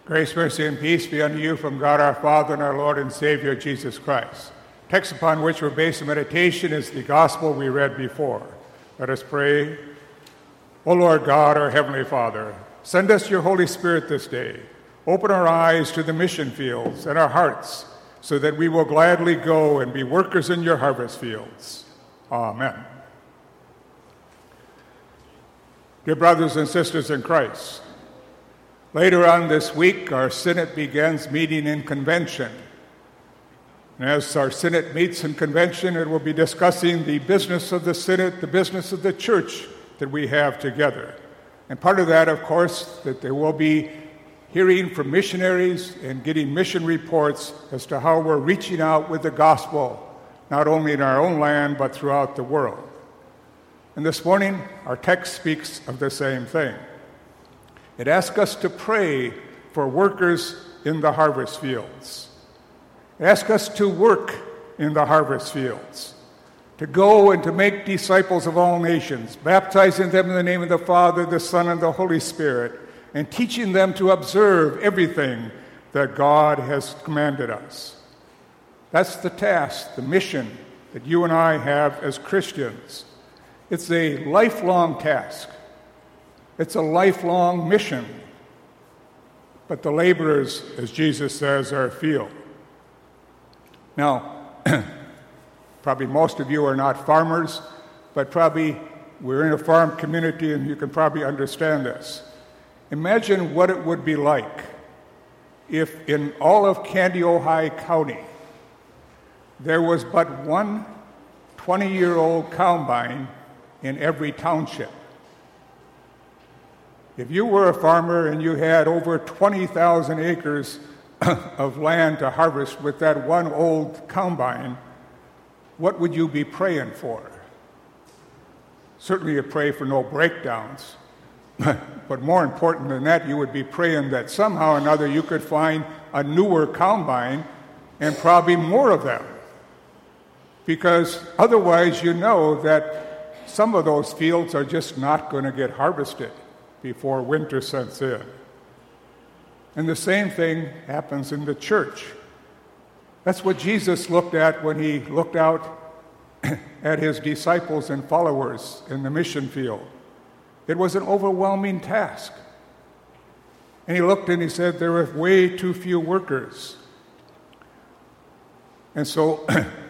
Grace, mercy, and peace be unto you from God our Father and our Lord and Savior, Jesus Christ. Text upon which we're based in meditation is the gospel we read before. Let us pray. O Lord God, our Heavenly Father, send us your Holy Spirit this day. Open our eyes to the mission fields and our hearts so that we will gladly go and be workers in your harvest fields. Amen. Dear brothers and sisters in Christ, later on this week, our Synod begins meeting in convention. And as our Synod meets in convention, it will be discussing the business of the Synod, the business of the church that we have together. And part of that, of course, that there will be hearing from missionaries and getting mission reports as to how we're reaching out with the gospel, not only in our own land, but throughout the world. And this morning, our text speaks of the same thing. It asks us to pray for workers in the harvest fields. It asks us to work in the harvest fields, to go and to make disciples of all nations, baptizing them in the name of the Father, the Son, and the Holy Spirit, and teaching them to observe everything that God has commanded us. That's the task, the mission that you and I have as Christians. It's a lifelong task. It's a lifelong mission. But the laborers, as Jesus says, are few. Now, probably most of you are not farmers, but probably we're in a farm community and you can probably understand this. Imagine what it would be like if in all of Kandiyohi County there was but one 20-year-old combine in every township. If you were a farmer and you had over 20,000 acres of land to harvest with that one old combine, what would you be praying for? Certainly you'd pray for no breakdowns, but more important than that, you would be praying that somehow or another you could find a newer combine and probably more of them. Because otherwise you know that some of those fields are just not going to get harvested before winter sets in. And the same thing happens in the church. That's what Jesus looked at when he looked out at his disciples and followers in the mission field. It was an overwhelming task. And he looked and he said, there are way too few workers. And so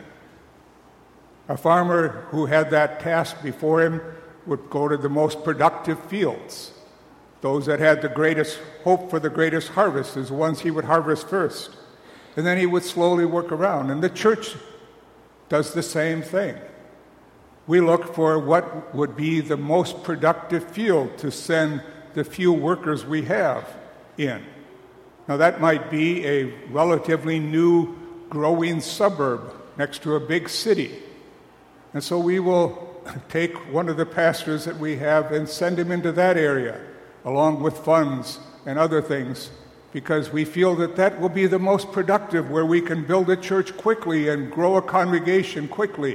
a farmer who had that task before him would go to the most productive fields. Those that had the greatest hope for the greatest harvest is the ones he would harvest first. And then he would slowly work around. And the church does the same thing. We look for what would be the most productive field to send the few workers we have in. Now that might be a relatively new growing suburb next to a big city. And so we will take one of the pastors that we have and send him into that area, along with funds and other things, because we feel that that will be the most productive, where we can build a church quickly and grow a congregation quickly.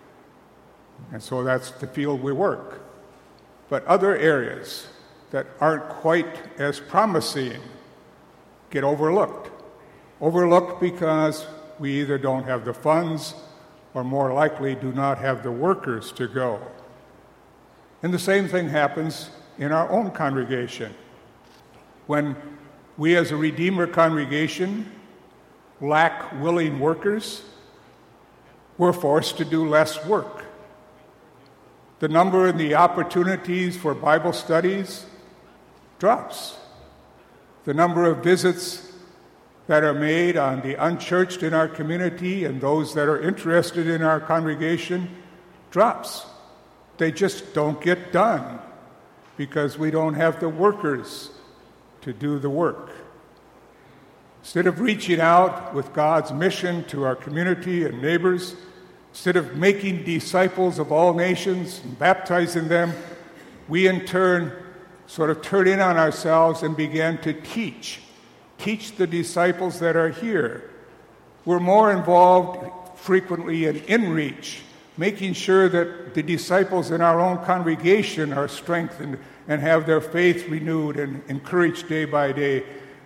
And so that's the field we work. But other areas that aren't quite as promising get overlooked. Overlooked because we either don't have the funds or more likely do not have the workers to go. And the same thing happens in our own congregation. When we as a Redeemer congregation lack willing workers, we're forced to do less work. The number and the opportunities for Bible studies drops. The number of visits that are made on the unchurched in our community and those that are interested in our congregation drops. They just don't get done because we don't have the workers to do the work. Instead of reaching out with God's mission to our community and neighbors, instead of making disciples of all nations and baptizing them, we in turn sort of turn in on ourselves and began to teach the disciples that are here. We're more involved frequently in inreach, making sure that the disciples in our own congregation are strengthened and have their faith renewed and encouraged day by day,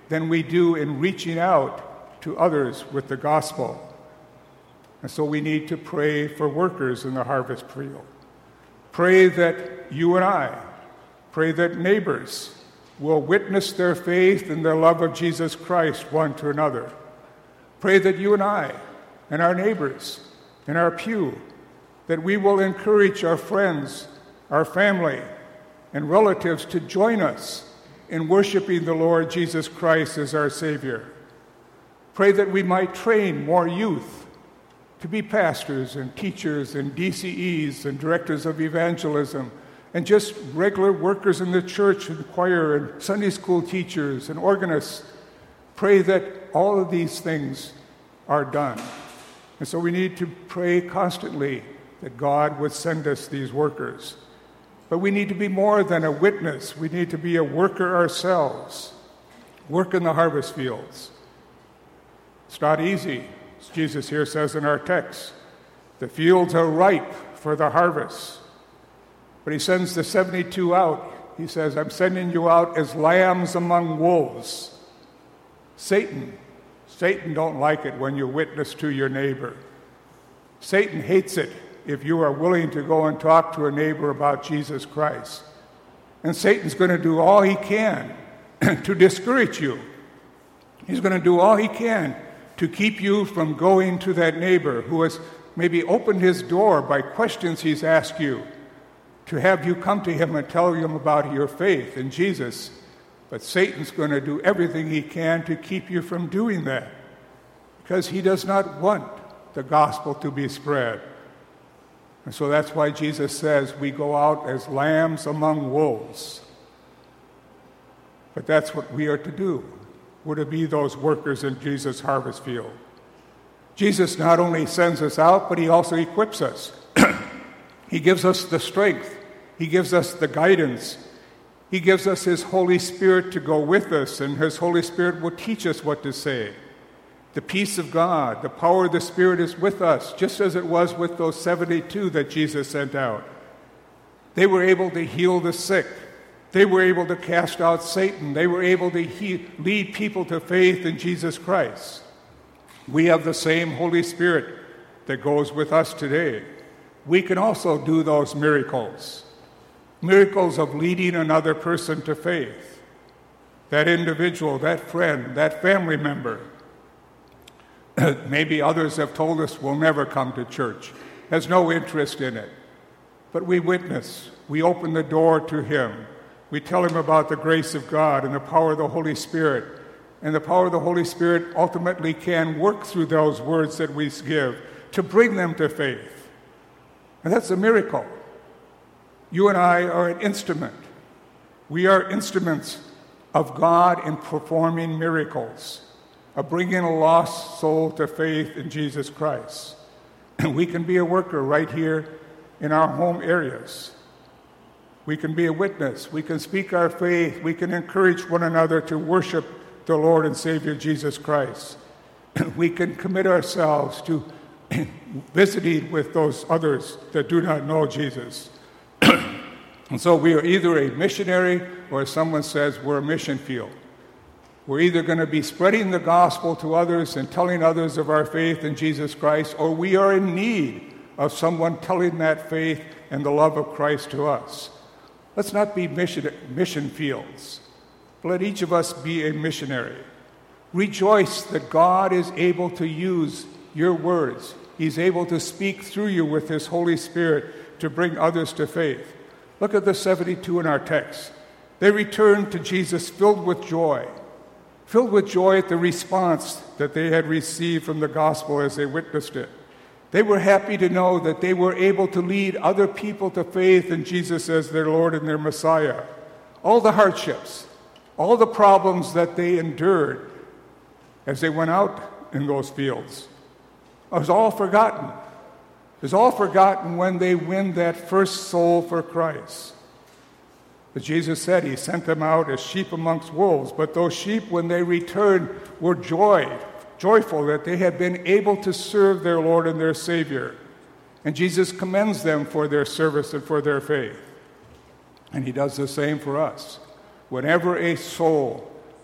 than we do in reaching out to others with the gospel. And so we need to pray for workers in the harvest field. Pray that you and I, pray that neighbors will witness their faith and their love of Jesus Christ one to another. Pray that you and I and our neighbors in our pew, that we will encourage our friends, our family, and relatives to join us in worshiping the Lord Jesus Christ as our Savior. Pray that we might train more youth to be pastors and teachers and DCEs and directors of evangelism and just regular workers in the church and choir and Sunday school teachers and organists. Pray that all of these things are done. And so we need to pray constantly that God would send us these workers. But we need to be more than a witness. We need to be a worker ourselves. Work in the harvest fields. It's not easy, as Jesus here says in our text. The fields are ripe for the harvest. But he sends the 72 out. He says, I'm sending you out as lambs among wolves. Satan don't like it when you witness to your neighbor. Satan hates it if you are willing to go and talk to a neighbor about Jesus Christ. And Satan's going to do all he can to discourage you. He's going to do all he can to keep you from going to that neighbor who has maybe opened his door by questions he's asked you, to have you come to him and tell him about your faith in Jesus. But Satan's going to do everything he can to keep you from doing that, because he does not want the gospel to be spread. And so that's why Jesus says we go out as lambs among wolves. But that's what we are to do. We're to be those workers in Jesus' harvest field. Jesus not only sends us out, but he also equips us. He gives us the strength. He gives us the guidance. He gives us his Holy Spirit to go with us, and his Holy Spirit will teach us what to say. The peace of God, the power of the Spirit is with us, just as it was with those 72 that Jesus sent out. They were able to heal the sick. They were able to cast out Satan. They were able to lead people to faith in Jesus Christ. We have the same Holy Spirit that goes with us today. We can also do those miracles of leading another person to faith, that individual, that friend, that family member. Maybe others have told us will never come to church, has no interest in it. But we witness. We open the door to him. We tell him about the grace of God and the power of the Holy Spirit. And the power of the Holy Spirit ultimately can work through those words that we give to bring them to faith. And that's a miracle. You and I are an instrument. We are instruments of God in performing miracles, of bringing a lost soul to faith in Jesus Christ. And we can be a worker right here in our home areas. We can be a witness. We can speak our faith. We can encourage one another to worship the Lord and Savior Jesus Christ. We can commit ourselves to visiting with those others that do not know Jesus. And so we are either a missionary, or as someone says, we're a mission field. We're either going to be spreading the gospel to others and telling others of our faith in Jesus Christ, or we are in need of someone telling that faith and the love of Christ to us. Let's not be mission fields. Let each of us be a missionary. Rejoice that God is able to use your words. He's able to speak through you with his Holy Spirit to bring others to faith. Look at the 72 in our text. They returned to Jesus filled with joy at the response that they had received from the gospel as they witnessed it. They were happy to know that they were able to lead other people to faith in Jesus as their Lord and their Messiah. All the hardships, all the problems that they endured as they went out in those fields, it was all forgotten. It was all forgotten when they win that first soul for Christ. As Jesus said, he sent them out as sheep amongst wolves, but those sheep, when they returned, were joyful that they had been able to serve their Lord and their Savior. And Jesus commends them for their service and for their faith. And he does the same for us. Whenever a soul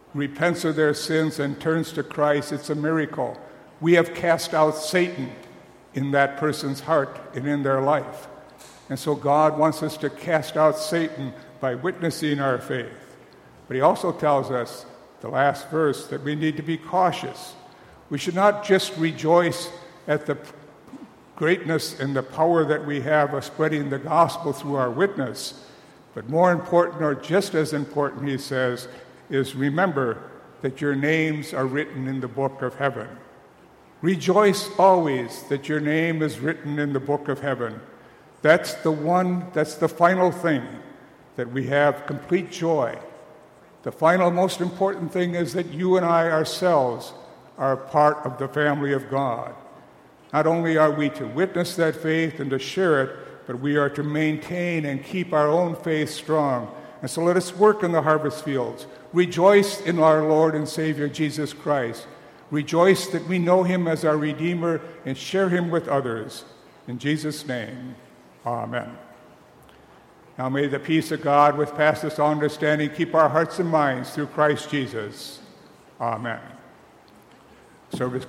repents of their sins and turns to Christ, it's a miracle. We have cast out Satan in that person's heart and in their life. And so God wants us to cast out Satan by witnessing our faith. But he also tells us, the last verse, that we need to be cautious. We should not just rejoice at the greatness and the power that we have of spreading the gospel through our witness, but more important, or just as important, he says, is remember that your names are written in the book of heaven. Rejoice always that your name is written in the book of heaven. That's the final thing, that we have complete joy. The final, most important thing is that you and I ourselves are part of the family of God. Not only are we to witness that faith and to share it, but we are to maintain and keep our own faith strong. And so let us work in the harvest fields. Rejoice in our Lord and Savior Jesus Christ. Rejoice that we know him as our Redeemer and share him with others. In Jesus' name, amen. Now may the peace of God, which passes all understanding, keep our hearts and minds through Christ Jesus. Amen. Service